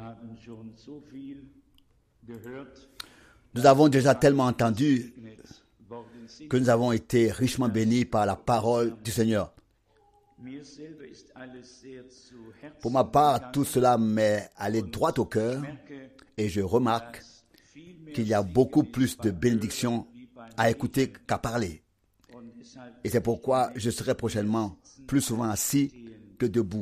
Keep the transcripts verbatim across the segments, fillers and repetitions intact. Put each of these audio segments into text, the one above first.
Nous avons déjà tellement entendu que nous avons été richement bénis par la parole du Seigneur. Pour ma part, tout cela m'est allé droit au cœur et je remarque qu'il y a beaucoup plus de bénédictions à écouter qu'à parler. Et c'est pourquoi je serai prochainement plus souvent assis que debout.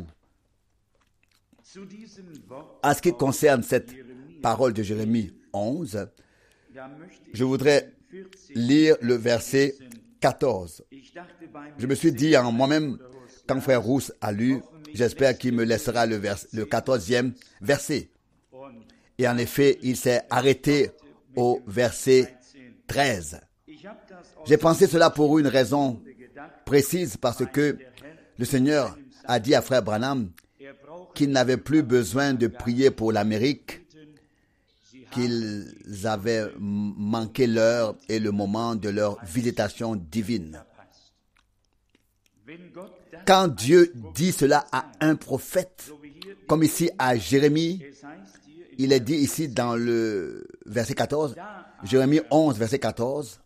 À ce qui concerne cette parole de Jérémie onze, je voudrais lire le verset quatorze. Je me suis dit en moi-même, quand frère Rousse a lu, j'espère qu'il me laissera le, vers, le quatorzième verset. Et en effet, il s'est arrêté au verset treize. J'ai pensé cela pour une raison précise, parce que le Seigneur a dit à frère Branham qu'il n'avait plus besoin de prier pour l'Amérique, qu'ils avaient manqué l'heure et le moment de leur visitation divine. Quand Dieu dit cela à un prophète, comme ici à Jérémie, il est dit ici dans le verset quatorze, Jérémie onze, verset quatorze,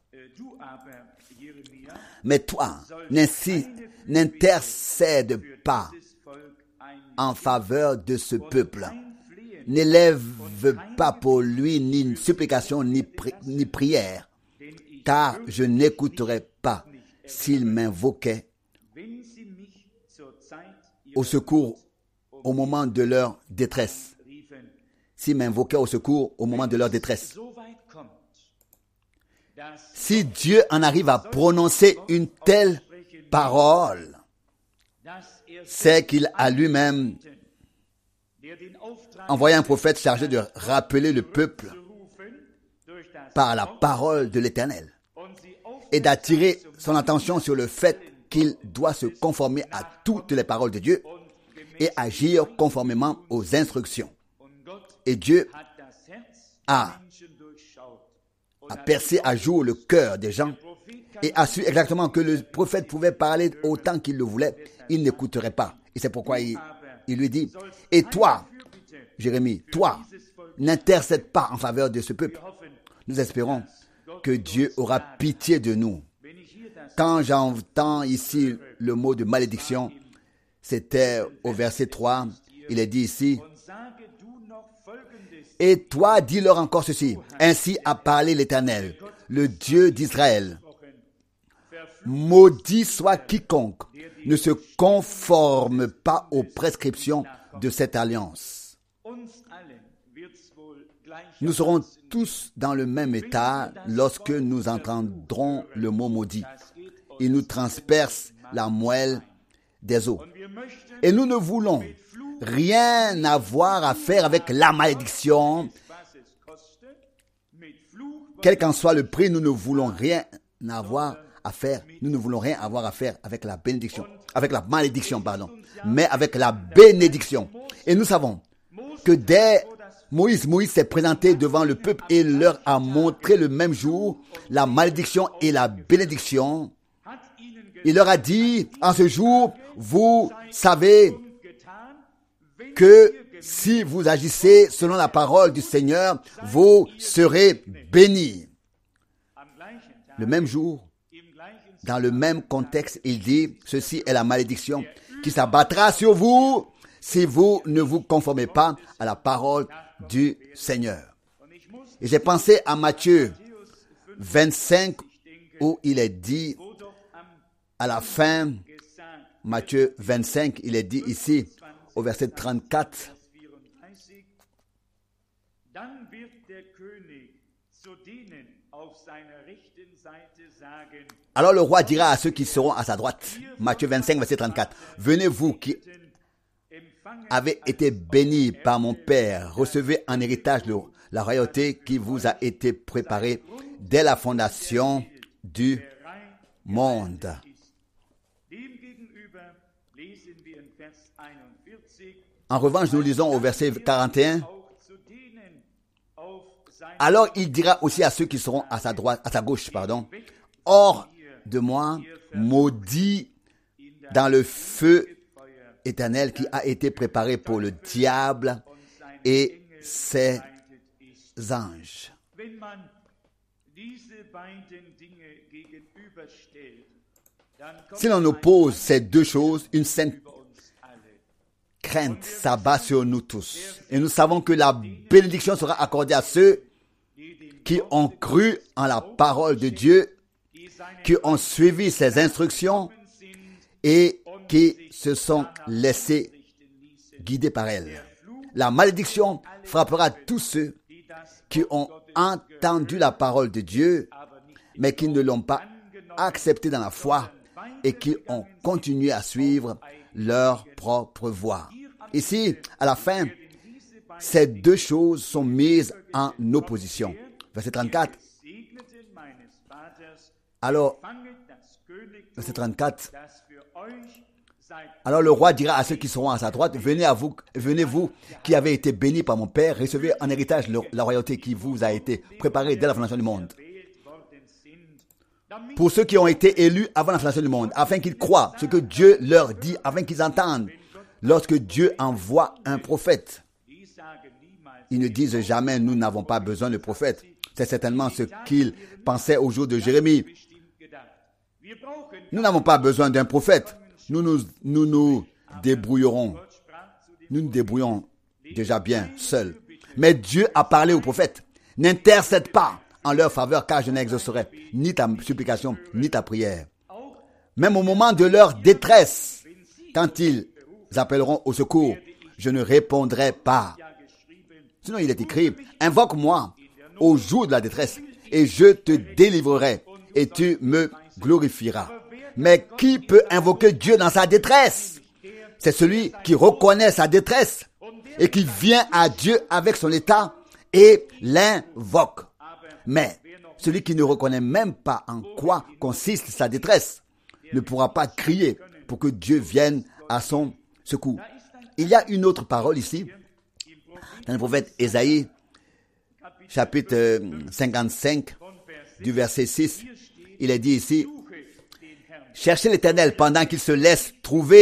« Mais toi, n'intercède pas en faveur de ce peuple. N'élève pas pour lui ni une supplication ni, pri- ni prière, car je n'écouterai pas s'il m'invoquait au secours au moment de leur détresse. S'il m'invoquait au secours au moment de leur détresse. » Si Dieu en arrive à prononcer une telle parole, c'est qu'il a lui-même envoyé un prophète chargé de rappeler le peuple par la parole de l'Éternel et d'attirer son attention sur le fait qu'il doit se conformer à toutes les paroles de Dieu et agir conformément aux instructions. Et Dieu a, a percé à jour le cœur des gens et a su exactement que le prophète pouvait parler autant qu'il le voulait. Il n'écouterait pas. Et c'est pourquoi il, il lui dit, « Et toi, Jérémie, toi, n'intercède pas en faveur de ce peuple. » Nous espérons que Dieu aura pitié de nous. Quand j'entends ici le mot de malédiction, c'était au verset trois, il est dit ici, « Et toi, dis-leur encore ceci, ainsi a parlé l'Éternel, le Dieu d'Israël. Maudit soit quiconque ne se conforme pas aux prescriptions de cette alliance. » Nous serons tous dans le même état lorsque nous entendrons le mot maudit. Il nous transperce la moelle des os. Et nous ne voulons rien avoir à faire avec la malédiction. Quel qu'en soit le prix, nous ne voulons rien avoir à faire. Nous ne voulons rien avoir à faire avec la bénédiction, avec la malédiction, pardon, mais avec la bénédiction. Et nous savons que dès Moïse, Moïse s'est présenté devant le peuple et leur a montré le même jour la malédiction et la bénédiction. Il leur a dit, en ce jour, vous savez que si vous agissez selon la parole du Seigneur, vous serez bénis. Le même jour, dans le même contexte, il dit, ceci est la malédiction qui s'abattra sur vous si vous ne vous conformez pas à la parole du Seigneur. Et j'ai pensé à Matthieu vingt-cinq où il est dit, à la fin, Matthieu vingt-cinq, il est dit ici, au verset trente-quatre, alors le roi dira à ceux qui seront à sa droite, Matthieu vingt-cinq, verset trente-quatre, « Venez vous qui avez été bénis par mon Père, recevez en héritage le, la royauté qui vous a été préparée dès la fondation du monde. » En revanche, nous lisons au verset quarante et un, « Alors il dira aussi à ceux qui seront à sa droite, à sa gauche, pardon, « Hors de moi, maudit dans le feu éternel qui a été préparé pour le diable et ses anges. Si l'on oppose ces deux choses, une sainte crainte s'abat sur nous tous. Et nous savons que la bénédiction sera accordée à ceux qui ont cru en la parole de Dieu, qui ont suivi ses instructions et qui se sont laissés guider par elle. La malédiction frappera tous ceux qui ont entendu la parole de Dieu, mais qui ne l'ont pas acceptée dans la foi et qui ont continué à suivre leur propre voie. Ici, à la fin, ces deux choses sont mises en opposition. Verset trente-quatre. Alors, verset trente-quatre. Alors le roi dira à ceux qui seront à sa droite, venez à vous, venez vous qui avez été bénis par mon Père, recevez en héritage le, la royauté qui vous a été préparée dès la fondation du monde. Pour ceux qui ont été élus avant la fondation du monde, afin qu'ils croient ce que Dieu leur dit, afin qu'ils entendent lorsque Dieu envoie un prophète. Ils ne disent jamais, nous n'avons pas besoin de prophète. C'est certainement ce qu'ils pensaient au jour de Jérémie. Nous n'avons pas besoin d'un prophète. Nous nous, nous nous débrouillerons. Nous nous débrouillons déjà bien seuls. Mais Dieu a parlé aux prophètes. N'intercède pas en leur faveur, car je n'exaucerai ni ta supplication, ni ta prière. Même au moment de leur détresse, quand ils appelleront au secours, je ne répondrai pas. Sinon, il est écrit, invoque-moi au jour de la détresse, et je te délivrerai, et tu me glorifieras. Mais qui peut invoquer Dieu dans sa détresse? C'est celui qui reconnaît sa détresse et qui vient à Dieu avec son état et l'invoque. Mais celui qui ne reconnaît même pas en quoi consiste sa détresse ne pourra pas crier pour que Dieu vienne à son secours. Il y a une autre parole ici, dans le prophète Ésaïe, chapitre cinquante-cinq, du verset six. Il est dit ici, « Cherchez l'Éternel pendant qu'il se laisse trouver. »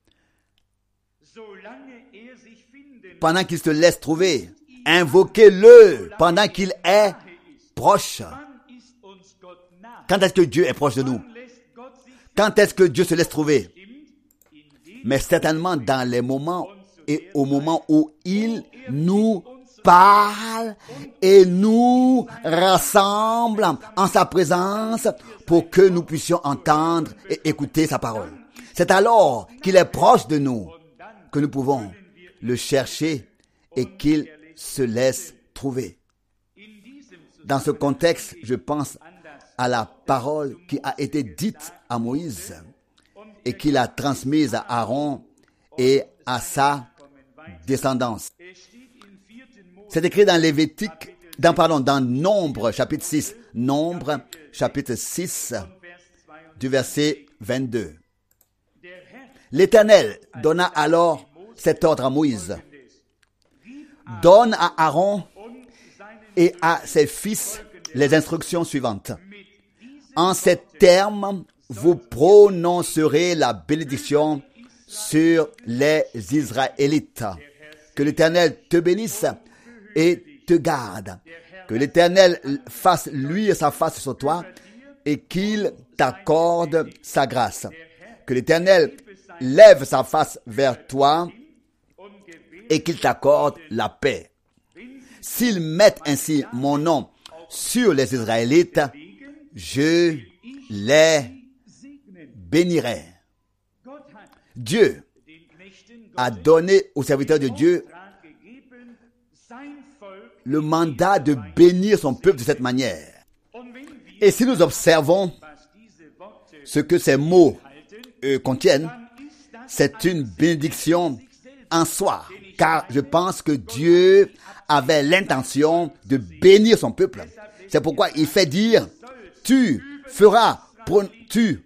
Pendant qu'il se laisse trouver. Invoquez-le pendant qu'il est proche. Quand est-ce que Dieu est proche de nous? Quand est-ce que Dieu se laisse trouver? Mais certainement dans les moments et au moment où il nous parle et nous rassemble en sa présence pour que nous puissions entendre et écouter sa parole. C'est alors qu'il est proche de nous que nous pouvons le chercher et qu'il se laisse trouver. Dans ce contexte, je pense à la parole qui a été dite à Moïse et qu'il a transmise à Aaron et à sa descendance. C'est écrit dans Lévitique, dans, pardon, dans Nombre, chapitre six. Nombre, chapitre six, du verset vingt-deux. L'Éternel donna alors cet ordre à Moïse. Donne à Aaron et à ses fils les instructions suivantes. En ces termes, vous prononcerez la bénédiction sur les Israélites. Que l'Éternel te bénisse et te garde. Que l'Éternel fasse luire sa face sur toi et qu'il t'accorde sa grâce. Que l'Éternel lève sa face vers toi et qu'il t'accorde la paix. S'ils mettent ainsi mon nom sur les Israélites, je les bénirai. Dieu a donné aux serviteurs de Dieu le mandat de bénir son peuple de cette manière. Et si nous observons ce que ces mots euh, contiennent, c'est une bénédiction en soi, car je pense que Dieu avait l'intention de bénir son peuple. C'est pourquoi il fait dire, tu feras, tu,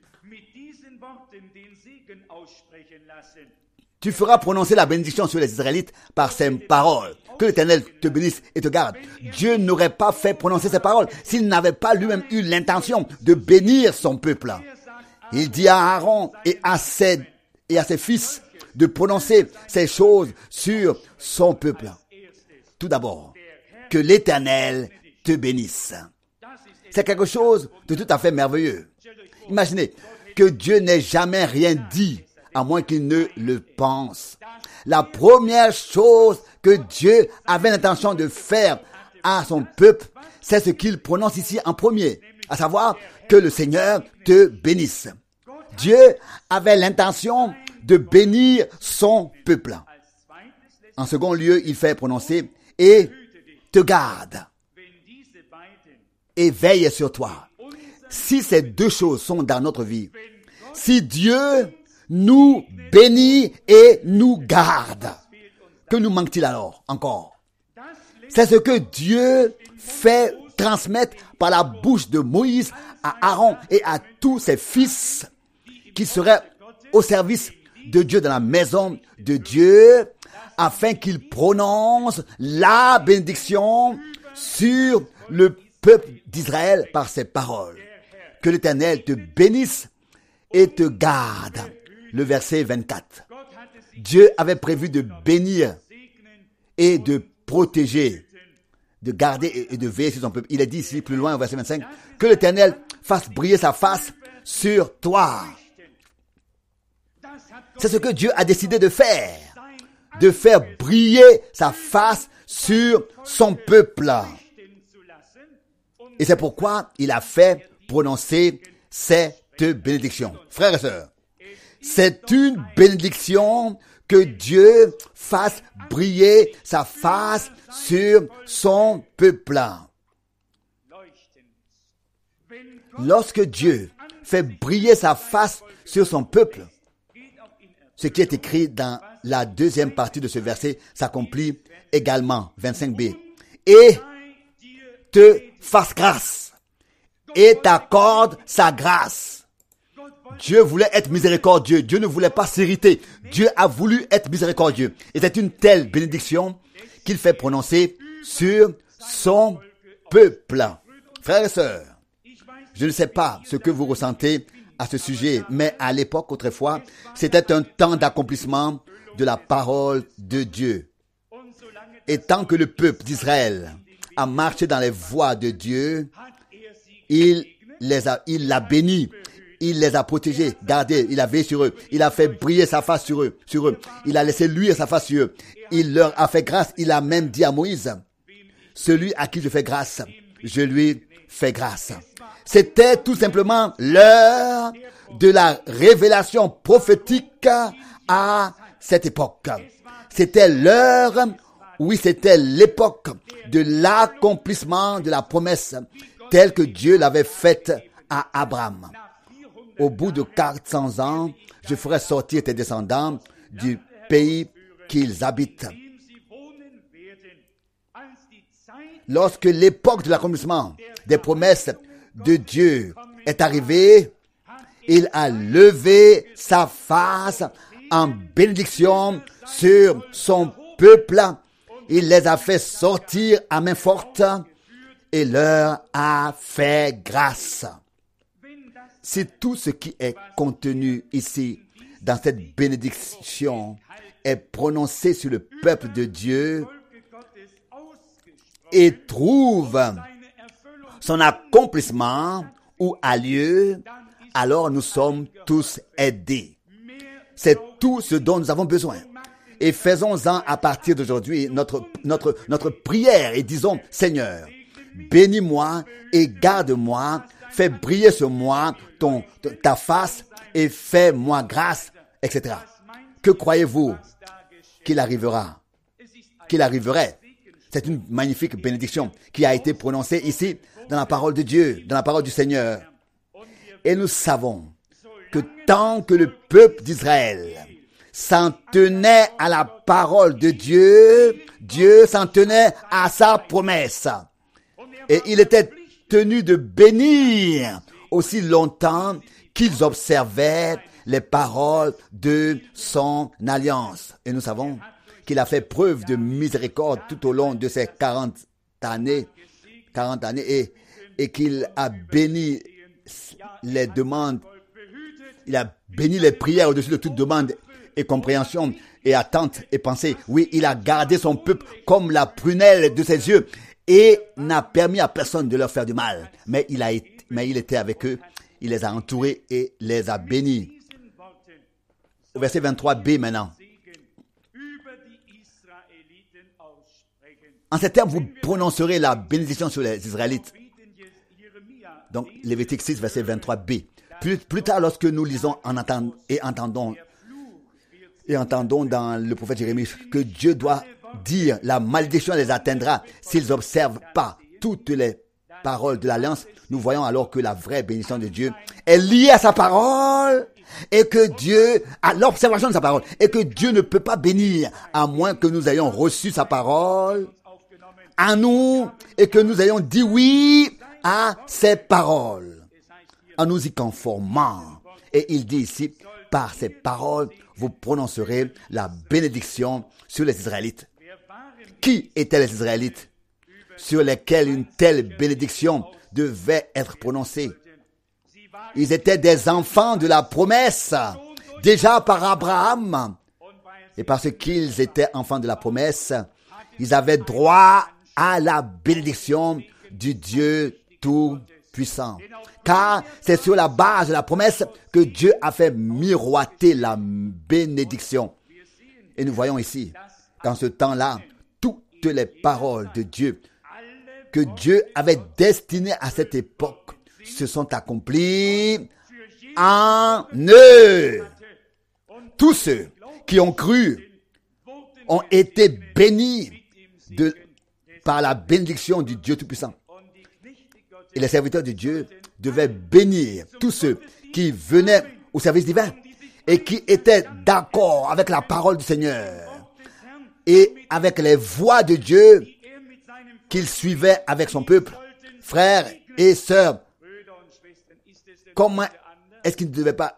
tu feras prononcer la bénédiction sur les Israélites par ces paroles. Que l'Éternel te bénisse et te garde. Dieu n'aurait pas fait prononcer ces paroles s'il n'avait pas lui-même eu l'intention de bénir son peuple. Il dit à Aaron et à ses, et à ses fils de prononcer ces choses sur son peuple. tout d'abord, que l'Éternel te bénisse. C'est quelque chose de tout à fait merveilleux. Imaginez que Dieu n'ait jamais rien dit, à moins qu'il ne le pense. La première chose que Dieu avait l'intention de faire à son peuple, c'est ce qu'il prononce ici en premier, à savoir que le Seigneur te bénisse. Dieu avait l'intention de bénir son peuple. En second lieu, il fait prononcer « et te garde et veille sur toi ». Si ces deux choses sont dans notre vie, si Dieu nous bénit et nous garde, que nous manque-t-il alors encore? C'est ce que Dieu fait transmettre par la bouche de Moïse à Aaron et à tous ses fils qui seraient au service de Dieu dans la maison de Dieu, afin qu'ils prononcent la bénédiction sur le peuple d'Israël par ses paroles. Que l'Éternel te bénisse et te garde. Le verset vingt-quatre. Dieu avait prévu de bénir et de protéger, de garder et de veiller sur son peuple. Il est dit ici plus loin au verset vingt-cinq, que l'Éternel fasse briller sa face sur toi. C'est ce que Dieu a décidé de faire, de faire briller sa face sur son peuple. Et c'est pourquoi il a fait prononcer cette bénédiction. Frères et sœurs, c'est une bénédiction que Dieu fasse briller sa face sur son peuple. Lorsque Dieu fait briller sa face sur son peuple, ce qui est écrit dans la deuxième partie de ce verset s'accomplit également, vingt-cinq b. Et te fasse grâce et t'accorde sa grâce. Dieu voulait être miséricordieux. Dieu ne voulait pas s'irriter. Dieu a voulu être miséricordieux. Et c'est une telle bénédiction qu'il fait prononcer sur son peuple. Frères et sœurs, je ne sais pas ce que vous ressentez à ce sujet, mais à l'époque, autrefois, c'était un temps d'accomplissement de la parole de Dieu. Et tant que le peuple d'Israël a marché dans les voies de Dieu, il les a, il l'a béni, il les a protégés, gardés, il a veillé sur eux, il a fait briller sa face sur eux, sur eux, il a laissé luire sa face sur eux, il leur a fait grâce, il a même dit à Moïse, celui à qui je fais grâce, je lui fais grâce. C'était tout simplement l'heure de la révélation prophétique à cette époque. C'était l'heure, oui, c'était l'époque de l'accomplissement de la promesse telle que Dieu l'avait faite à Abraham. Au bout de quatre cents ans, je ferai sortir tes descendants du pays qu'ils habitent. Lorsque l'époque de l'accomplissement des promesses de Dieu est arrivée, il a levé sa face en bénédiction sur son peuple. Il les a fait sortir à main forte et leur a fait grâce. Si tout ce qui est contenu ici dans cette bénédiction est prononcé sur le peuple de Dieu et trouve son accomplissement où a lieu, alors nous sommes tous aidés. C'est tout ce dont nous avons besoin. Et faisons-en à partir d'aujourd'hui notre, notre, notre prière et disons, Seigneur, bénis-moi et garde-moi, fais briller sur moi ton, ta face et fais-moi grâce, et cetera. Que croyez-vous qu'il arrivera? Qu'il arriverait? C'est une magnifique bénédiction qui a été prononcée ici dans la parole de Dieu, dans la parole du Seigneur. Et nous savons que tant que le peuple d'Israël s'en tenait à la parole de Dieu, Dieu s'en tenait à sa promesse. Et il était tenu de bénir aussi longtemps qu'ils observaient les paroles de son alliance. Et nous savons qu'il a fait preuve de miséricorde tout au long de ces quarante années, quarante années, et, et qu'il a béni les demandes, il a béni les prières au-dessus de toute demande, et compréhension et attente et pensée. Oui, il a gardé son peuple comme la prunelle de ses yeux et n'a permis à personne de leur faire du mal. Mais il a été, mais il était avec eux, il les a entourés et les a bénis. Au verset vingt-trois b maintenant. En ces termes, vous prononcerez la bénédiction sur les Israélites. Donc, Lévitique six, verset vingt-trois b. Plus, plus tard, lorsque nous lisons en entend, et entendons et entendons dans le prophète Jérémie que Dieu doit dire la malédiction les atteindra s'ils n'observent pas toutes les paroles de l'alliance, nous voyons alors que la vraie bénédiction de Dieu est liée à sa parole et que Dieu, à l'observation de sa parole, et que Dieu ne peut pas bénir à moins que nous ayons reçu sa parole à nous et que nous ayons dit oui à ses paroles, en nous y conformant. Et il dit ici, par ces paroles, vous prononcerez la bénédiction sur les Israélites. Qui étaient les Israélites sur lesquels une telle bénédiction devait être prononcée? Ils étaient des enfants de la promesse, déjà par Abraham. Et parce qu'ils étaient enfants de la promesse, ils avaient droit à la bénédiction du Dieu Tout-Puissant. Car c'est sur la base de la promesse que Dieu a fait miroiter la bénédiction. Et nous voyons ici, dans ce temps-là, toutes les paroles de Dieu que Dieu avait destinées à cette époque se sont accomplies en eux. Tous ceux qui ont cru ont été bénis de, par la bénédiction du Dieu Tout-Puissant. Et les serviteurs de Dieu devaient bénir tous ceux qui venaient au service divin et qui étaient d'accord avec la parole du Seigneur et avec les voies de Dieu qu'il suivait avec son peuple. Frères et sœurs, comment est-ce qu'ils ne devaient pas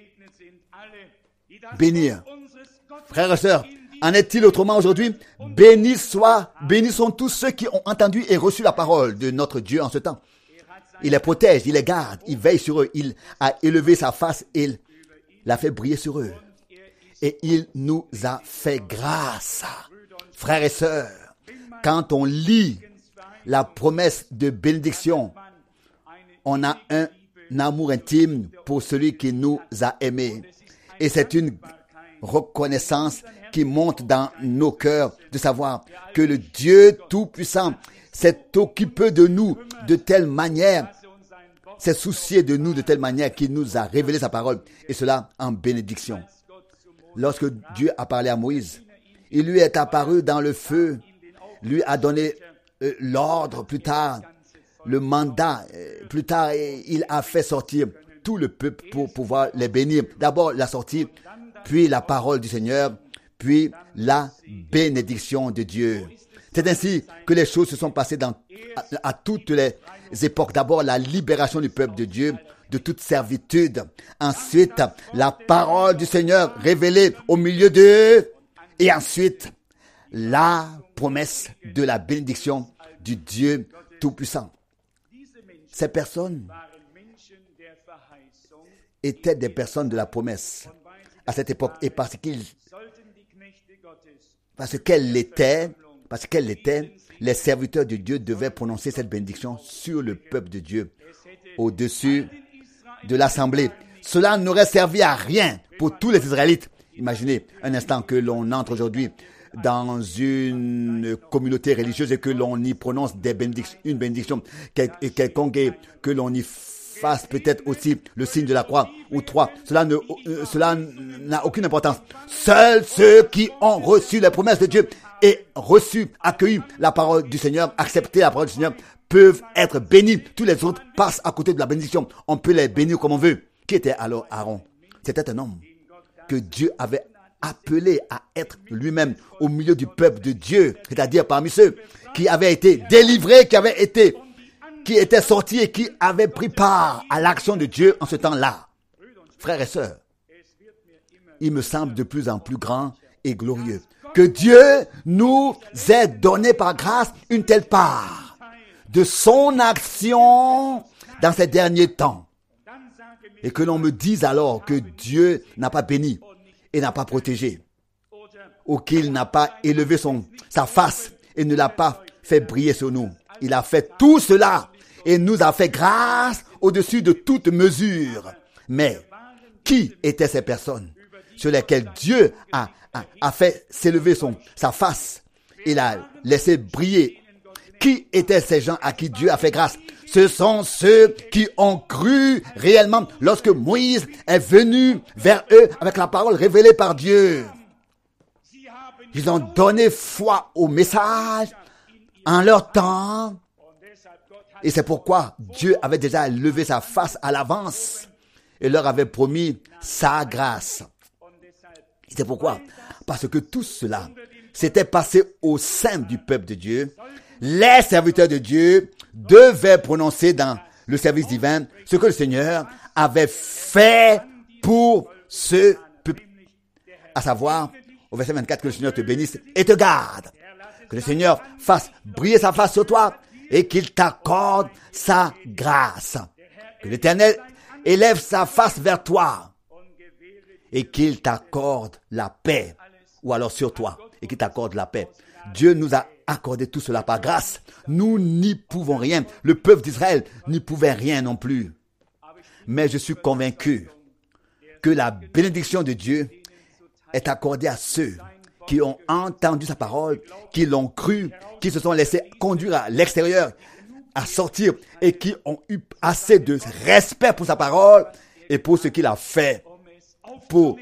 bénir? Frères et sœurs, en est-il autrement aujourd'hui? Bénis soit, bénis sont tous ceux qui ont entendu et reçu la parole de notre Dieu en ce temps. Il les protège, il les garde, il veille sur eux, il a élevé sa face et il l'a fait briller sur eux. Et il nous a fait grâce. Frères et sœurs, quand on lit la promesse de bénédiction, on a un amour intime pour celui qui nous a aimés. Et c'est une reconnaissance qui monte dans nos cœurs de savoir que le Dieu Tout-Puissant s'est occupé de nous de telle manière, s'est soucié de nous de telle manière qu'il nous a révélé sa parole, et cela en bénédiction. Lorsque Dieu a parlé à Moïse, il lui est apparu dans le feu, lui a donné euh, l'ordre plus tard, le mandat, euh, plus tard, et il a fait sortir tout le peuple pour pouvoir les bénir. D'abord la sortie, puis la parole du Seigneur, puis la bénédiction de Dieu. C'est ainsi que les choses se sont passées dans, à, à toutes les époques. D'abord, la libération du peuple de Dieu de toute servitude. Ensuite, la parole du Seigneur révélée au milieu d'eux. Et ensuite, la promesse de la bénédiction du Dieu Tout-Puissant. Ces personnes étaient des personnes de la promesse à cette époque. Et parce qu'ils, parce qu'elles l'étaient, Parce qu'elle l'était, les serviteurs de Dieu devaient prononcer cette bénédiction sur le peuple de Dieu, au-dessus de l'assemblée. Cela n'aurait servi à rien pour tous les Israélites. Imaginez un instant que l'on entre aujourd'hui dans une communauté religieuse et que l'on y prononce des bénédictions, une bénédiction quel, quelconque et que l'on y fasse peut-être aussi le signe de la croix ou trois. Cela ne, euh, cela n'a aucune importance. Seuls ceux qui ont reçu les promesses de Dieu et reçu, accueilli la parole du Seigneur, accepté la parole du Seigneur, peuvent être bénis. Tous les autres passent à côté de la bénédiction. On peut les bénir comme on veut. Qui était alors Aaron? C'était un homme que Dieu avait appelé à être lui-même au milieu du peuple de Dieu, c'est-à-dire parmi ceux qui avaient été délivrés, qui avaient été, qui étaient sortis et qui avaient pris part à l'action de Dieu en ce temps-là. Frères et sœurs, il me semble de plus en plus grand et glorieux que Dieu nous ait donné par grâce une telle part de son action dans ces derniers temps. Et que l'on me dise alors que Dieu n'a pas béni et n'a pas protégé, ou qu'il n'a pas élevé son, sa face et ne l'a pas fait briller sur nous. Il a fait tout cela et nous a fait grâce au-dessus de toute mesure. Mais qui étaient ces personnes sur lesquelles Dieu a, a, a fait s'élever son, sa face? Il a laissé briller. Qui étaient ces gens à qui Dieu a fait grâce? Ce sont ceux qui ont cru réellement lorsque Moïse est venu vers eux avec la parole révélée par Dieu. Ils ont donné foi au message en leur temps. Et c'est pourquoi Dieu avait déjà levé sa face à l'avance et leur avait promis sa grâce. Et c'est pourquoi, parce que tout cela s'était passé au sein du peuple de Dieu, les serviteurs de Dieu devaient prononcer dans le service divin ce que le Seigneur avait fait pour ce peuple. À savoir, au verset vingt-quatre, que le Seigneur te bénisse et te garde. Que le Seigneur fasse briller sa face sur toi et qu'il t'accorde sa grâce. Que l'Éternel élève sa face vers toi et qu'il t'accorde la paix. Ou alors sur toi et qu'il t'accorde la paix. Dieu nous a accordé tout cela par grâce. Nous n'y pouvons rien. Le peuple d'Israël n'y pouvait rien non plus. Mais je suis convaincu que la bénédiction de Dieu est accordée à ceux qui ont entendu sa parole, qui l'ont cru, qui se sont laissés conduire à l'extérieur, à sortir et qui ont eu assez de respect pour sa parole et pour ce qu'il a fait pour,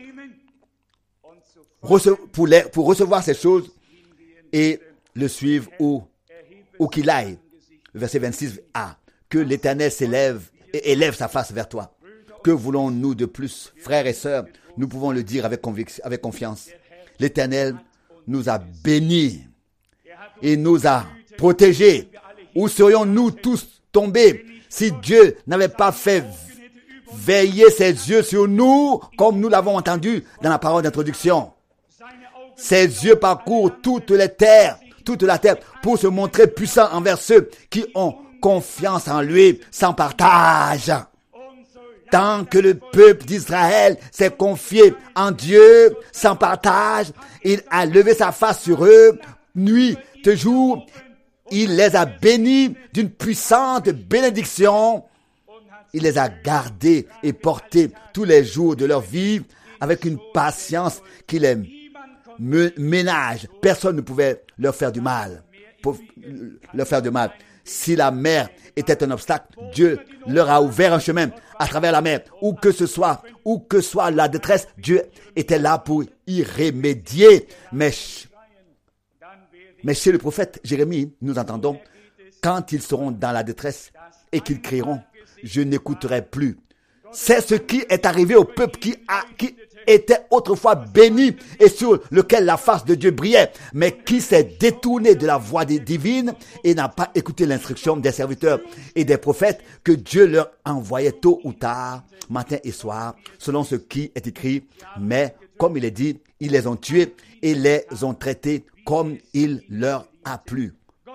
rece- pour, les, pour recevoir ces choses et le suivre où, où qu'il aille. Verset vingt-six a. Que l'Éternel s'élève et élève sa face vers toi. Que voulons-nous de plus, frères et sœurs? Nous pouvons le dire avec, convic- avec confiance. L'Éternel nous a bénis et nous a protégés. Où serions-nous tous tombés si Dieu n'avait pas fait veiller ses yeux sur nous comme nous l'avons entendu dans la parole d'introduction? Ses yeux parcourent toutes les terres, toute la terre pour se montrer puissant envers ceux qui ont confiance en lui sans partage. Tant que le peuple d'Israël s'est confié en Dieu sans partage, il a levé sa face sur eux, nuit et jour. Il les a bénis d'une puissante bénédiction. Il les a gardés et portés tous les jours de leur vie avec une patience qui les ménage. Personne ne pouvait leur faire du mal. Pour leur faire du mal. Si la mer était un obstacle, Dieu leur a ouvert un chemin à travers la mer. Où que ce soit, où que soit la détresse, Dieu était là pour y remédier. Mais, mais chez le prophète Jérémie, nous entendons, quand ils seront dans la détresse et qu'ils crieront, je n'écouterai plus. C'est ce qui est arrivé au peuple qui a, qui était autrefois béni et sur lequel la face de Dieu brillait, mais qui s'est détourné de la voix divine et n'a pas écouté l'instruction des serviteurs et des prophètes que Dieu leur envoyait tôt ou tard, matin et soir, selon ce qui est écrit. Mais, comme il est dit, ils les ont tués et les ont traités comme il leur a plu.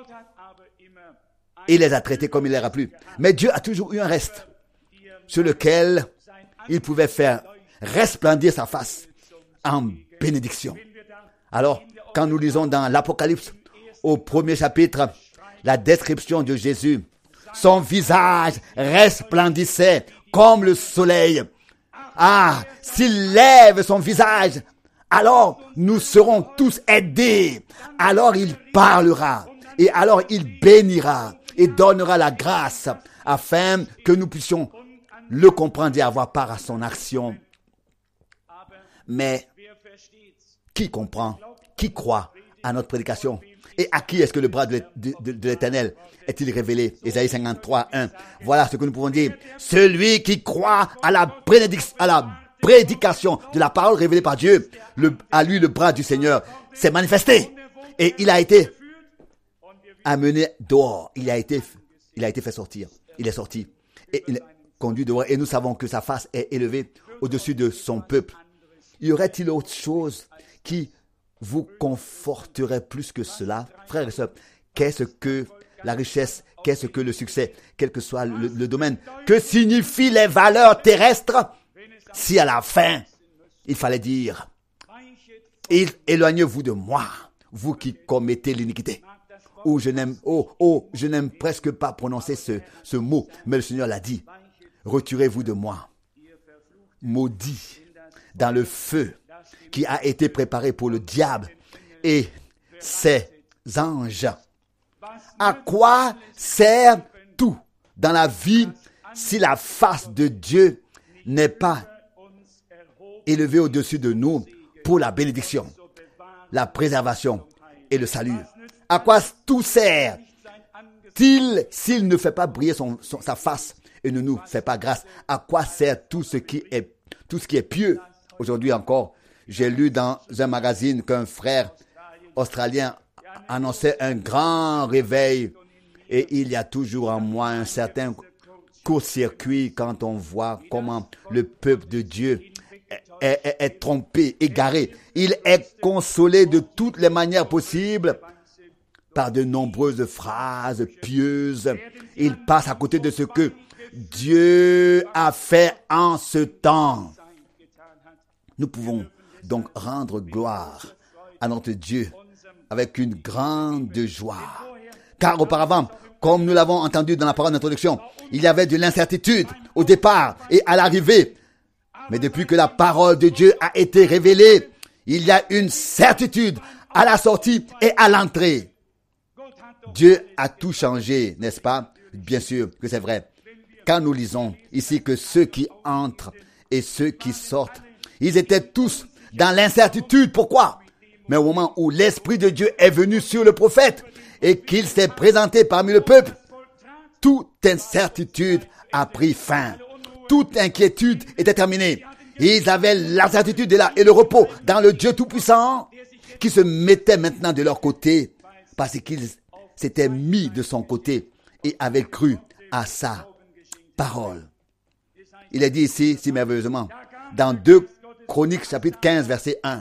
Il les a traités comme il leur a plu. Mais Dieu a toujours eu un reste sur lequel il pouvait faire resplendir sa face en bénédiction. Alors, quand nous lisons dans l'Apocalypse, au premier chapitre, la description de Jésus, son visage resplendissait comme le soleil. Ah, s'il lève son visage, alors nous serons tous aidés. Alors il parlera et alors il bénira et donnera la grâce afin que nous puissions le comprendre et avoir part à son action. Mais qui comprend, qui croit à notre prédication? Et à qui est-ce que le bras de, de, de, de l'Éternel est-il révélé? Ésaïe cinquante-trois, un. Voilà ce que nous pouvons dire. Celui qui croit à la, à la prédication de la parole révélée par Dieu, le, à lui le bras du Seigneur s'est manifesté. Et il a été amené dehors. Il a été, il a été fait sortir. Il est sorti. Et il est conduit dehors. Et nous savons que sa face est élevée au-dessus de son peuple. Y aurait-il autre chose qui vous conforterait plus que cela? Frères et sœurs, qu'est-ce que la richesse, qu'est-ce que le succès, quel que soit le, le domaine? Que signifient les valeurs terrestres si à la fin, il fallait dire Et éloignez-vous de moi, vous qui commettez l'iniquité. Oh, je n'aime, oh, oh, je n'aime presque pas prononcer ce, ce mot, mais le Seigneur l'a dit. Retirez-vous de moi, maudit, dans le feu qui a été préparé pour le diable et ses anges. À quoi sert tout dans la vie si la face de Dieu n'est pas élevée au-dessus de nous pour la bénédiction, la préservation et le salut? À quoi tout sert-il s'il ne fait pas briller son, son, sa face et ne nous fait pas grâce? À quoi sert tout ce qui est, tout ce qui est pieux? Aujourd'hui encore, j'ai lu dans un magazine qu'un frère australien annonçait un grand réveil, et il y a toujours en moi un certain court-circuit quand on voit comment le peuple de Dieu est, est, est trompé, égaré. Il est consolé de toutes les manières possibles par de nombreuses phrases pieuses. Il passe à côté de ce que Dieu a fait en ce temps. Nous pouvons donc rendre gloire à notre Dieu avec une grande joie. Car auparavant, comme nous l'avons entendu dans la parole d'introduction, il y avait de l'incertitude au départ et à l'arrivée. Mais depuis que la parole de Dieu a été révélée, il y a une certitude à la sortie et à l'entrée. Dieu a tout changé, n'est-ce pas? Bien sûr que c'est vrai. Quand nous lisons ici que ceux qui entrent et ceux qui sortent, ils étaient tous dans l'incertitude. Pourquoi? Mais au moment où l'Esprit de Dieu est venu sur le prophète et qu'il s'est présenté parmi le peuple, toute incertitude a pris fin. Toute inquiétude était terminée. Ils avaient la certitude de là et le repos dans le Dieu Tout-Puissant qui se mettait maintenant de leur côté parce qu'ils s'étaient mis de son côté et avaient cru à sa parole. Il est dit ici, si merveilleusement, dans deux Chroniques chapitre quinze, verset un.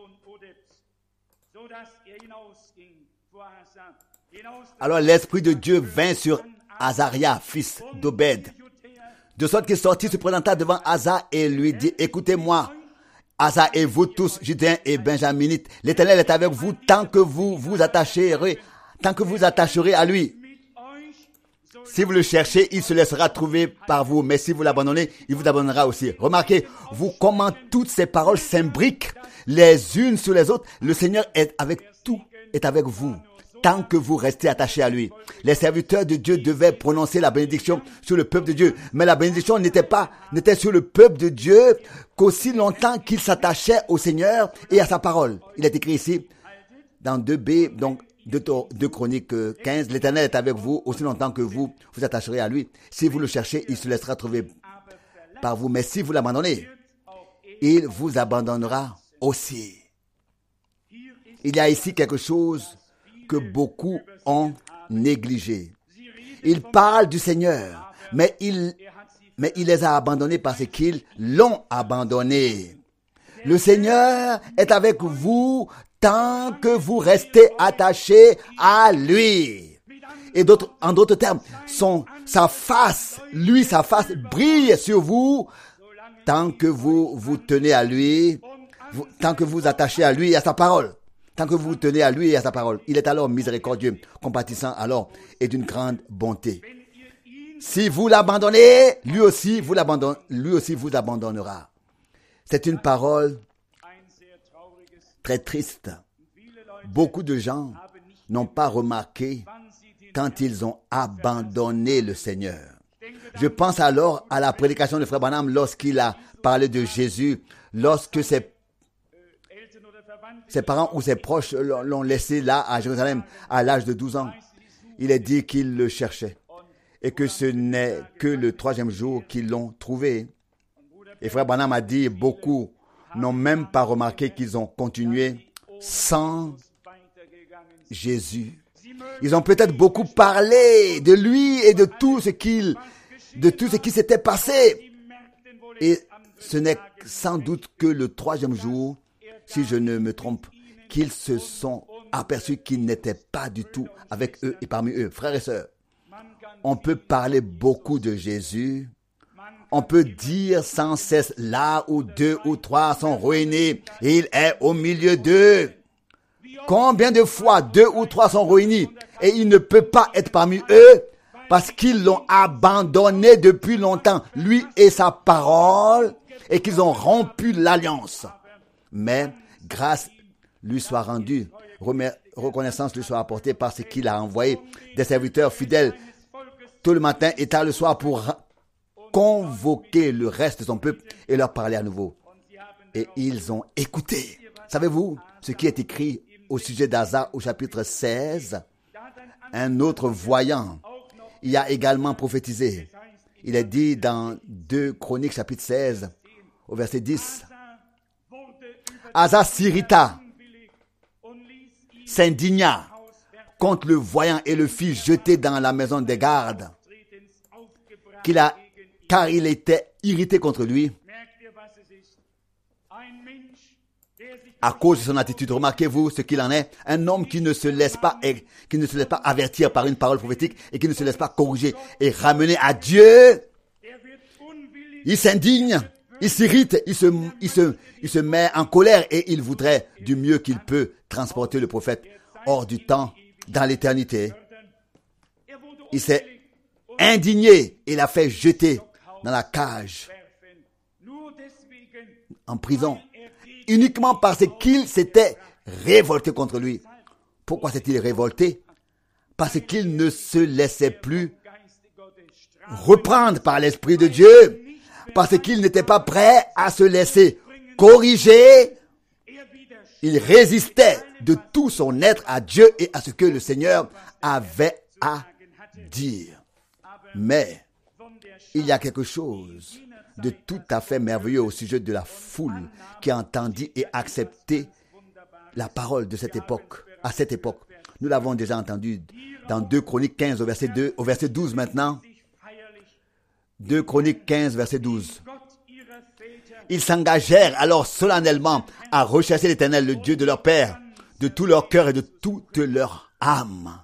Alors l'Esprit de Dieu vint sur Azaria, fils d'Obed, de sorte qu'il sortit, se présenta devant Asa et lui dit, écoutez-moi, Asa et vous tous, Judéens et Benjaminites, l'Éternel est avec vous tant que vous vous attacherez, tant que vous attacherez à lui. Si vous le cherchez, il se laissera trouver par vous. Mais si vous l'abandonnez, il vous abandonnera aussi. Remarquez, vous comment toutes ces paroles s'imbriquent les unes sur les autres. Le Seigneur est avec tout, est avec vous, tant que vous restez attachés à lui. Les serviteurs de Dieu devaient prononcer la bénédiction sur le peuple de Dieu. Mais la bénédiction n'était pas, n'était sur le peuple de Dieu qu'aussi longtemps qu'il s'attachait au Seigneur et à sa parole. Il est écrit ici, dans deux B, donc, deux Chroniques quinze, l'Éternel est avec vous aussi longtemps que vous vous attacherez à lui. Si vous le cherchez, il se laissera trouver par vous. Mais si vous l'abandonnez, il vous abandonnera aussi. Il y a ici quelque chose que beaucoup ont négligé. Il parle du Seigneur, mais il, mais il les a abandonnés parce qu'ils l'ont abandonné. Le Seigneur est avec vous tant que vous restez attachés à lui. Et d'autres, en d'autres termes, son, sa face, lui, sa face brille sur vous tant que vous vous tenez à lui, vous, tant que vous attachez à lui et à sa parole. Tant que vous tenez à lui et à sa parole. Il est alors miséricordieux, compatissant alors et d'une grande bonté. Si vous l'abandonnez, lui aussi vous l'abandonne, lui aussi vous abandonnera. C'est une parole très triste. Beaucoup de gens n'ont pas remarqué quand ils ont abandonné le Seigneur. Je pense alors à la prédication de Frère Branham lorsqu'il a parlé de Jésus, lorsque ses, ses parents ou ses proches l'ont laissé là à Jérusalem à l'âge de douze ans. Il est dit qu'il le cherchait et que ce n'est que le troisième jour qu'ils l'ont trouvé. Et Frère Branham a dit, beaucoup n'ont même pas remarqué qu'ils ont continué sans Jésus. Ils ont peut-être beaucoup parlé de lui et de tout ce qu'il, de tout ce qui s'était passé. Et ce n'est sans doute que le troisième jour, si je ne me trompe, qu'ils se sont aperçus qu'ils n'étaient pas du tout avec eux et parmi eux. Frères et sœurs, on peut parler beaucoup de Jésus, On peut dire sans cesse, là où deux ou trois sont réunis, il est au milieu d'eux. Combien de fois deux ou trois sont réunis et il ne peut pas être parmi eux parce qu'ils l'ont abandonné depuis longtemps, lui et sa parole, et qu'ils ont rompu l'alliance. Mais grâce lui soit rendue, reconnaissance lui soit apportée parce qu'il a envoyé des serviteurs fidèles tout le matin et tard le soir pour convoquer le reste de son peuple et leur parler à nouveau. Et ils ont écouté. Savez-vous ce qui est écrit au sujet d'Asa au chapitre seize? Un autre voyant y a également prophétisé. Il est dit dans deux Chroniques chapitre seize au verset dix. Asa s'irrita, s'indigna contre le voyant et le fit jeter dans la maison des gardes, qu'il a, car il était irrité contre lui à cause de son attitude. Remarquez-vous ce qu'il en est. Un homme qui ne se laisse pas, qui ne se laisse pas avertir par une parole prophétique et qui ne se laisse pas corriger et ramener à Dieu. Il s'indigne, il s'irrite, il se, il se, il se met en colère et il voudrait du mieux qu'il peut transporter le prophète hors du temps, dans l'éternité. Il s'est indigné et l'a fait jeter dans la cage, en prison, uniquement parce qu'il s'était révolté contre lui. Pourquoi s'est-il révolté? Parce qu'il ne se laissait plus reprendre par l'Esprit de Dieu, parce qu'il n'était pas prêt à se laisser corriger. Il résistait de tout son être à Dieu et à ce que le Seigneur avait à dire. Mais il y a quelque chose de tout à fait merveilleux au sujet de la foule qui entendit et accepté la parole de cette époque, à cette époque. Nous l'avons déjà entendu dans deux Chroniques quinze au verset deux, au verset douze maintenant. deux Chroniques quinze, verset douze. Ils s'engagèrent alors solennellement à rechercher l'Éternel, le Dieu de leur père, de tout leur cœur et de toute leur âme.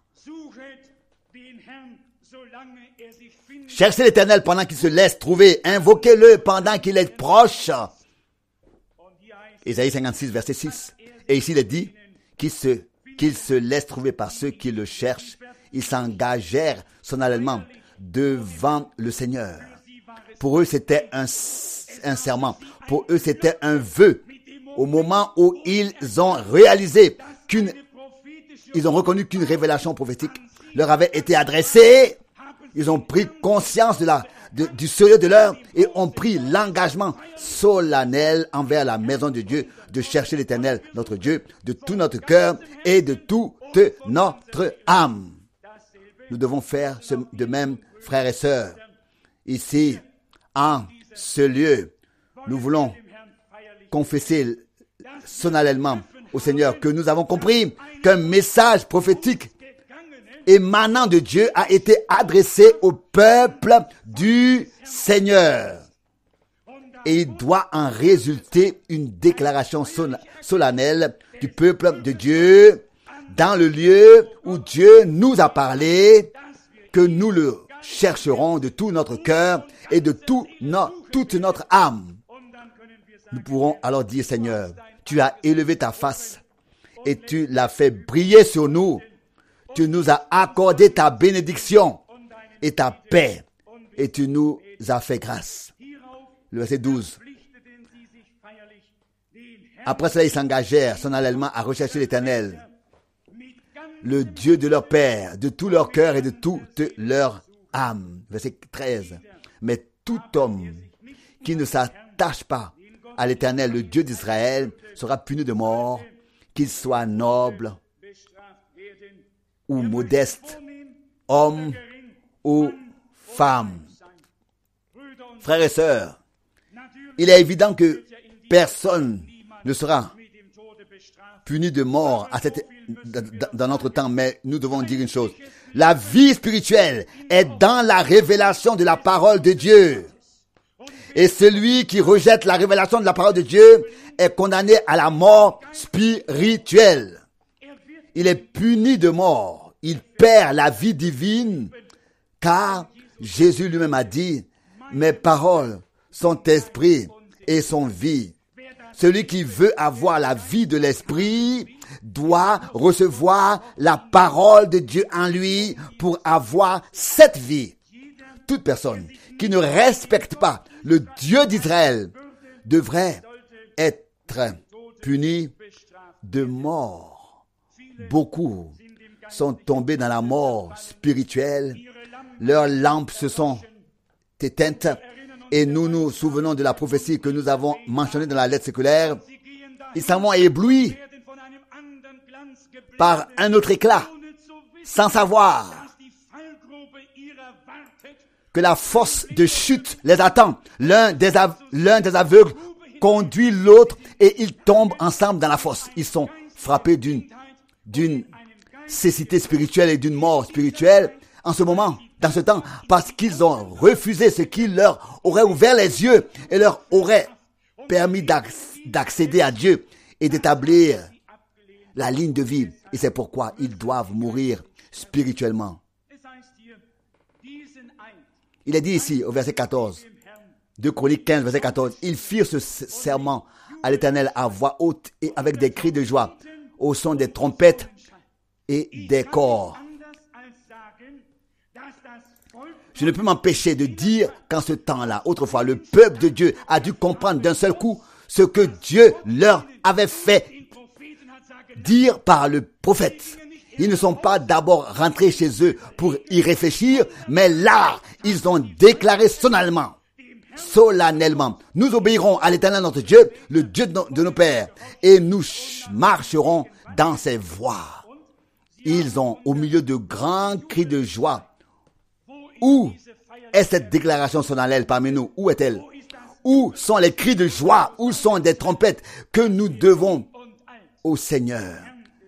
Cherchez l'Éternel pendant qu'il se laisse trouver. Invoquez-le pendant qu'il est proche. Ésaïe cinquante-six, verset six. Et ici, il est dit qu'il se, qu'il se laisse trouver par ceux qui le cherchent. Ils s'engagèrent solennellement devant le Seigneur. Pour eux, c'était un, un serment. Pour eux, c'était un vœu. Au moment où ils ont réalisé qu'une, ils ont reconnu qu'une révélation prophétique leur avait été adressée, ils ont pris conscience de la, de, du sérieux de l'heure et ont pris l'engagement solennel envers la maison de Dieu de chercher l'Éternel, notre Dieu, de tout notre cœur et de toute notre âme. Nous devons faire ce, de même, frères et sœurs. Ici, en ce lieu, nous voulons confesser solennellement au Seigneur que nous avons compris qu'un message prophétique émanant de Dieu a été adressé au peuple du Seigneur. Et il doit en résulter une déclaration solennelle du peuple de Dieu dans le lieu où Dieu nous a parlé, que nous le chercherons de tout notre cœur et de tout no, toute notre âme. Nous pourrons alors dire, Seigneur, tu as élevé ta face et tu l'as fait briller sur nous. Tu nous as accordé ta bénédiction et ta paix et tu nous as fait grâce. Le verset douze. Après cela, ils s'engagèrent solennellement à rechercher l'Éternel, le Dieu de leur père, de tout leur cœur et de toute leur âme. Verset treize. Mais tout homme qui ne s'attache pas à l'Éternel, le Dieu d'Israël, sera puni de mort, qu'il soit noble ou modeste, homme ou femme. Frères et sœurs, il est évident que personne ne sera puni de mort à cette, dans notre temps, mais nous devons dire une chose. La vie spirituelle est dans la révélation de la parole de Dieu. Et celui qui rejette la révélation de la parole de Dieu est condamné à la mort spirituelle. Il est puni de mort. Il perd la vie divine, car Jésus lui-même a dit, Mes paroles sont esprit et sont vie. Celui qui veut avoir la vie de l'esprit doit recevoir la parole de Dieu en lui pour avoir cette vie. Toute personne qui ne respecte pas le Dieu d'Israël devrait être punie de mort. Beaucoup sont tombés dans la mort spirituelle. Leurs lampes se sont éteintes. Et nous nous souvenons de la prophétie que nous avons mentionnée dans la lettre séculaire. Ils s'en vont éblouis par un autre éclat, sans savoir que la fosse de chute les attend. L'un des, av- l'un des aveugles conduit l'autre et ils tombent ensemble dans la fosse. Ils sont frappés d'une, d'une cécité spirituelle et d'une mort spirituelle en ce moment. Dans ce temps, parce qu'ils ont refusé ce qui leur aurait ouvert les yeux et leur aurait permis d'accéder à Dieu et d'établir la ligne de vie. Et c'est pourquoi ils doivent mourir spirituellement. Il est dit ici, au verset quatorze, deux Chroniques quinze, verset quatorze, ils firent ce serment à l'Éternel à voix haute et avec des cris de joie, au son des trompettes et des cors. Je ne peux m'empêcher de dire qu'en ce temps-là, autrefois, le peuple de Dieu a dû comprendre d'un seul coup ce que Dieu leur avait fait dire par le prophète. Ils ne sont pas d'abord rentrés chez eux pour y réfléchir, mais là, ils ont déclaré solennellement, solennellement, nous obéirons à l'Éternel notre Dieu, le Dieu de nos, de nos pères, et nous marcherons dans ses voies. Ils ont, au milieu de grands cris de joie, où est cette déclaration solennelle parmi nous? Où est-elle? Où sont les cris de joie? Où sont des trompettes que nous devons au Seigneur?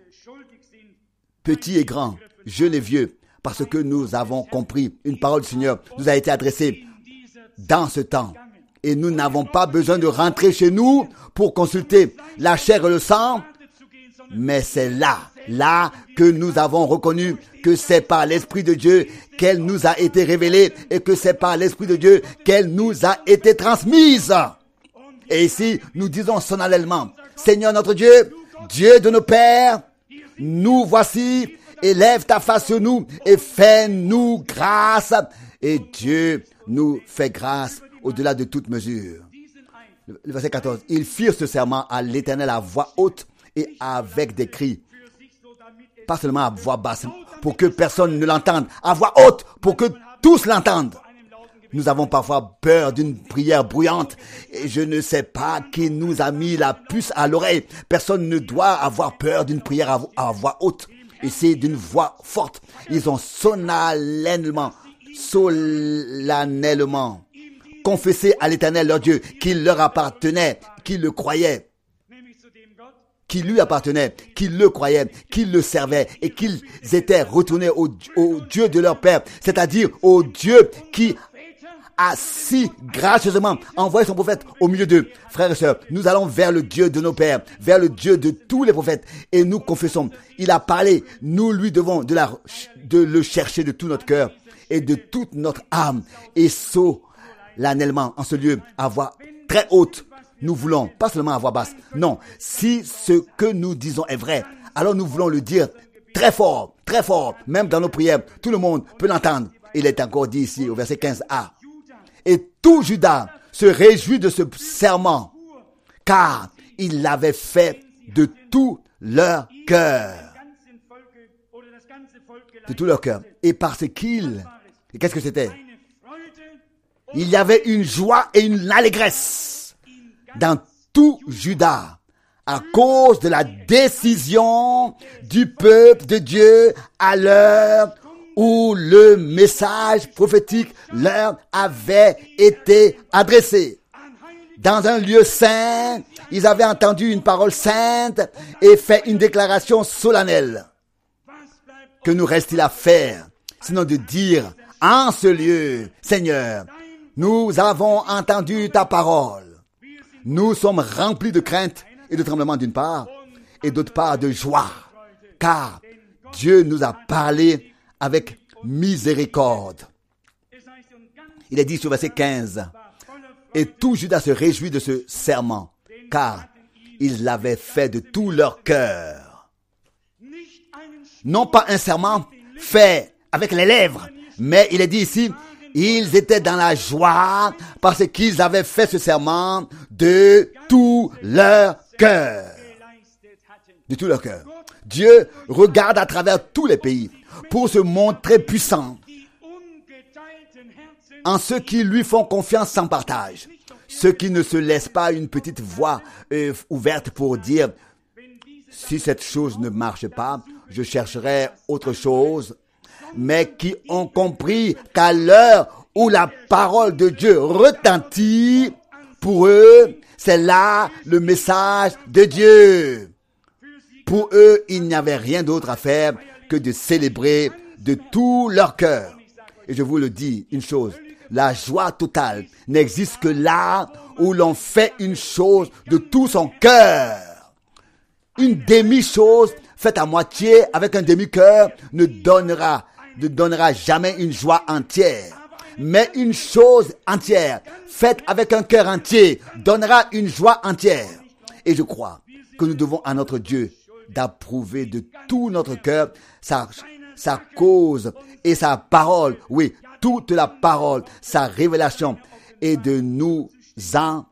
Petits et grands, jeunes et vieux, parce que nous avons compris, une parole du Seigneur nous a été adressée dans ce temps. Et nous n'avons pas besoin de rentrer chez nous pour consulter la chair et le sang, mais c'est là, là que nous avons reconnu que c'est par l'Esprit de Dieu qu'elle nous a été révélée et que c'est par l'Esprit de Dieu qu'elle nous a été transmise. Et ici, nous disons solennellement, Seigneur notre Dieu, Dieu de nos pères, nous voici, élève ta face sur nous et fais-nous grâce. Et Dieu nous fait grâce au-delà de toute mesure. Le verset quatorze, ils firent ce serment à l'Éternel à voix haute et avec des cris. Pas seulement à voix basse, pour que personne ne l'entende, à voix haute, pour que tous l'entendent. Nous avons parfois peur d'une prière bruyante et je ne sais pas qui nous a mis la puce à l'oreille. Personne ne doit avoir peur d'une prière à, vo- à voix haute. Et c'est d'une voix forte. Ils ont solennellement, solennellement confessé à l'Éternel leur Dieu qu'il leur appartenait, qu'ils le croyaient, qui lui appartenait, qu'ils le croyaient, qu'ils le servaient et qu'ils étaient retournés au, au Dieu de leur Père, c'est-à-dire au Dieu qui a si gracieusement envoyé son prophète au milieu d'eux. Frères et sœurs, nous allons vers le Dieu de nos pères, vers le Dieu de tous les prophètes et nous confessons, il a parlé, nous lui devons de, la, de le chercher de tout notre cœur et de toute notre âme et solennellement en ce lieu à voix très haute. Nous voulons pas seulement à voix basse, non, si ce que nous disons est vrai, alors nous voulons le dire très fort, très fort, même dans nos prières, tout le monde peut l'entendre. Il est encore dit ici au verset quinze a. Et tout Juda se réjouit de ce serment, car il l'avait fait de tout leur cœur. De tout leur cœur. Et parce qu'il... Et qu'est-ce que c'était? Il y avait une joie et une allégresse dans tout Juda à cause de la décision du peuple de Dieu à l'heure où le message prophétique leur avait été adressé. Dans un lieu saint, ils avaient entendu une parole sainte et fait une déclaration solennelle. Que nous reste-t-il à faire, sinon de dire en ce lieu, Seigneur, nous avons entendu ta parole. Nous sommes remplis de crainte et de tremblement d'une part, et d'autre part de joie, car Dieu nous a parlé avec miséricorde. Il est dit sur verset quinze, « Et tout Juda se réjouit de ce serment, car ils l'avaient fait de tout leur cœur. » Non pas un serment fait avec les lèvres, mais il est dit ici, ils étaient dans la joie parce qu'ils avaient fait ce serment de tout leur cœur. De tout leur cœur. Dieu regarde à travers tous les pays pour se montrer puissant en ceux qui lui font confiance sans partage. Ceux qui ne se laissent pas une petite voix euh, ouverte pour dire « Si cette chose ne marche pas, je chercherai autre chose », mais qui ont compris qu'à l'heure où la parole de Dieu retentit, pour eux, c'est là le message de Dieu. Pour eux, il n'y avait rien d'autre à faire que de célébrer de tout leur cœur. Et je vous le dis, une chose, la joie totale n'existe que là où l'on fait une chose de tout son cœur. Une demi-chose faite à moitié avec un demi-cœur ne donnera, ne donnera jamais une joie entière. Mais une chose entière, faite avec un cœur entier, donnera une joie entière. Et je crois que nous devons à notre Dieu d'approuver de tout notre cœur sa, sa cause et sa parole, oui, toute la parole, sa révélation, et de nous en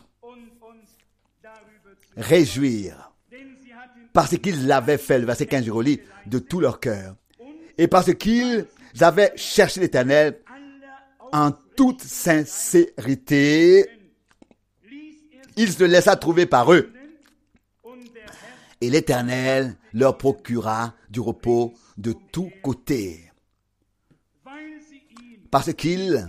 réjouir. Parce qu'ils l'avaient fait, le verset quinze, je relis, de tout leur cœur. Et parce qu'ils avaient cherché l'Éternel en toute sincérité, il se laissa trouver par eux. Et l'Éternel leur procura du repos de tous côtés. Parce qu'ils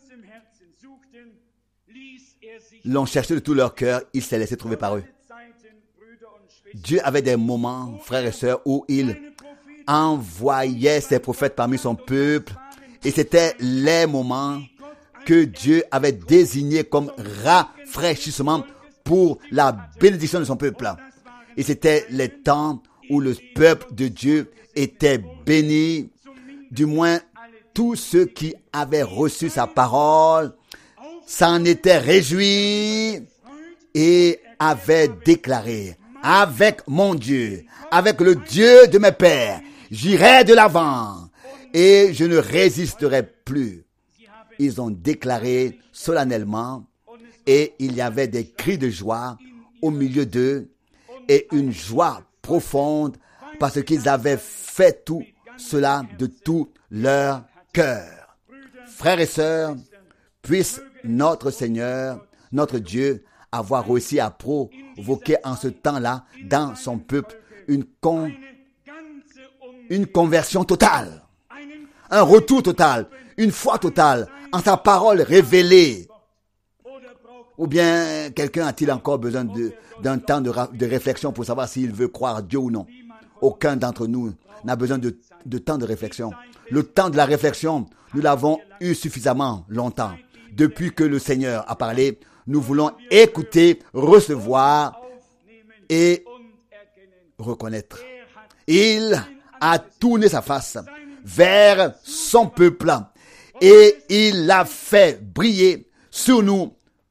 l'ont cherché de tout leur cœur, il s'est laissé trouver par eux. Dieu avait des moments, frères et sœurs, où il envoyait ses prophètes parmi son peuple, et c'était les moments que Dieu avait désignés comme rafraîchissement pour la bénédiction de son peuple. Et c'était les temps où le peuple de Dieu était béni, du moins tous ceux qui avaient reçu sa parole s'en étaient réjouis et avaient déclaré: avec mon Dieu, avec le Dieu de mes pères, j'irai de l'avant et je ne résisterai plus. Ils ont déclaré solennellement, et il y avait des cris de joie au milieu d'eux et une joie profonde parce qu'ils avaient fait tout cela de tout leur cœur. Frères et sœurs, puisse notre Seigneur, notre Dieu, avoir réussi à provoquer en ce temps-là, dans son peuple, une, con, une conversion totale, un retour total, une foi totale en sa parole révélée. Ou bien quelqu'un a-t-il encore besoin de, d'un temps de, de réflexion pour savoir s'il veut croire Dieu ou non? Aucun d'entre nous n'a besoin de, de temps de réflexion. Le temps de la réflexion, nous l'avons eu suffisamment longtemps. Depuis que le Seigneur a parlé, nous voulons écouter, recevoir et reconnaître. Il a tourné sa face vers son peuple et il l'a fait briller sur nous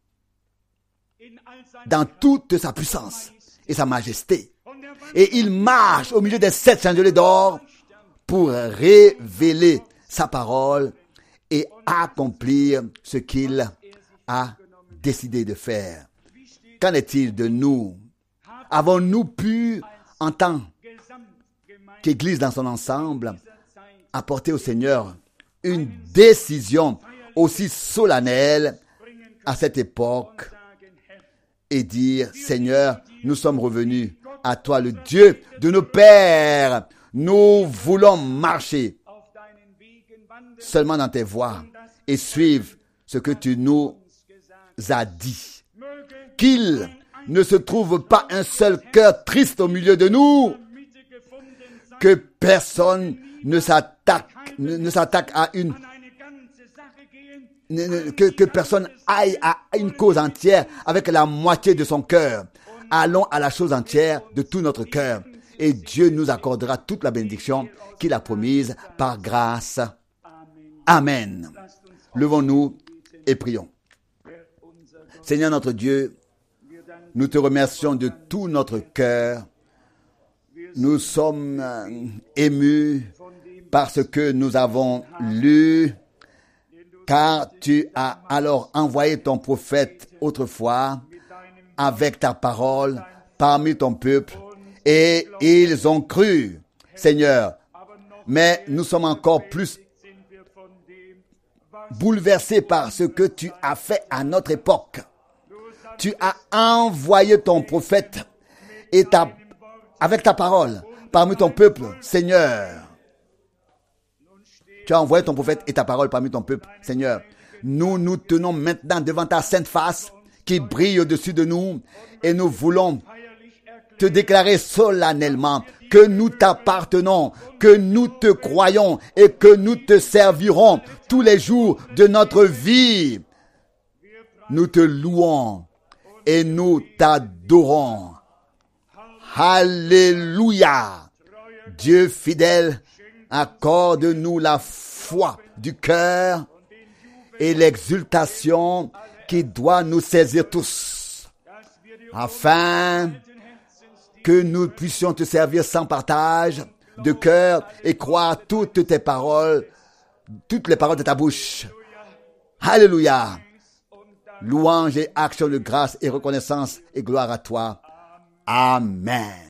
dans toute sa puissance et sa majesté. Et il marche au milieu des sept chandeliers d'or pour révéler sa parole et accomplir ce qu'il a décidé de faire. Qu'en est-il de nous? Avons-nous pu, en tant qu'Église dans son ensemble, apporter au Seigneur une décision aussi solennelle à cette époque et dire: Seigneur, nous sommes revenus à toi, le Dieu de nos pères. Nous voulons marcher seulement dans tes voies et suivre ce que tu nous as dit. Qu'il ne se trouve pas un seul cœur triste au milieu de nous, que personne ne s'attaque, ne, ne s'attaque à une, ne, ne, que, que personne aille à une cause entière avec la moitié de son cœur. Allons à la chose entière de tout notre cœur, et Dieu nous accordera toute la bénédiction qu'il a promise par grâce. Amen. Levons-nous et prions. Seigneur notre Dieu, nous te remercions de tout notre cœur. Nous sommes émus par ce que nous avons lu, car tu as alors envoyé ton prophète autrefois avec ta parole parmi ton peuple, et ils ont cru, Seigneur. Mais nous sommes encore plus bouleversés par ce que tu as fait à notre époque. Tu as envoyé ton prophète et ta, avec ta parole parmi ton peuple, Seigneur. Tu as envoyé ton prophète et ta parole parmi ton peuple, Seigneur. Nous nous tenons maintenant devant ta sainte face qui brille au-dessus de nous et nous voulons te déclarer solennellement que nous t'appartenons, que nous te croyons et que nous te servirons tous les jours de notre vie. Nous te louons et nous t'adorons. Alléluia. Dieu fidèle, accorde-nous la foi du cœur et l'exultation qui doit nous saisir tous, afin que nous puissions te servir sans partage de cœur et croire toutes tes paroles, toutes les paroles de ta bouche. Alléluia. Louange et action de grâce et reconnaissance et gloire à toi. Amen.